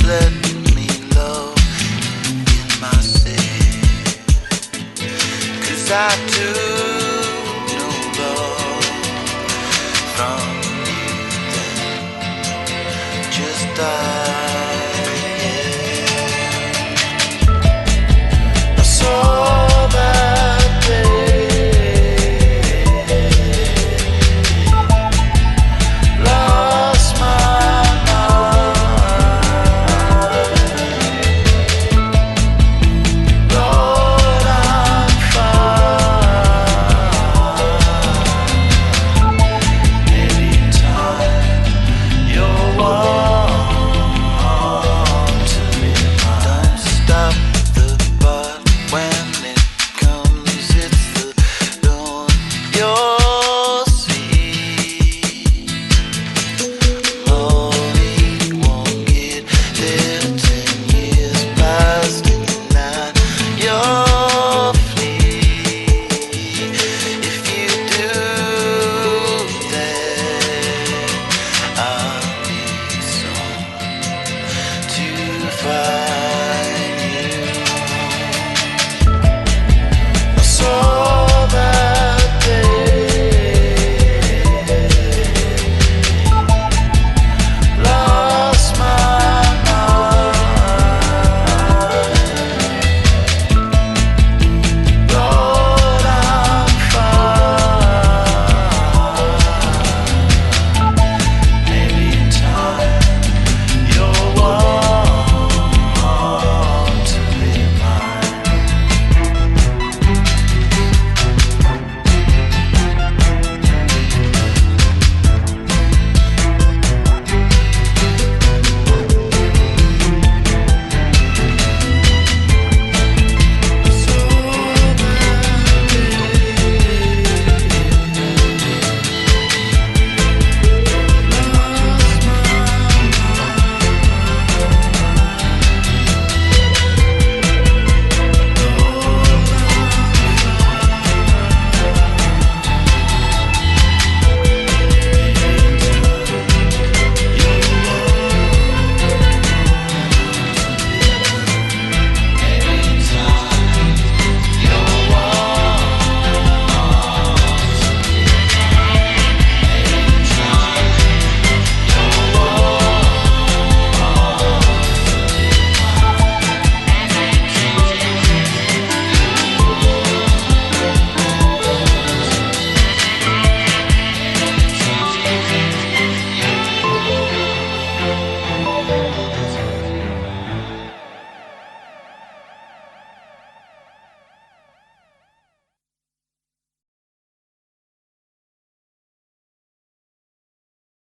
let me love in my city, 'cause I do know love from you then. Just I saw that day, lost my mind. Lord, I'm fine anytime you're warm to me. Don't stop the bus when it comes. It's the dawn you'll see. Morning won't get there 10 years past midnight. You'll flee if you do that. I'll be so too far.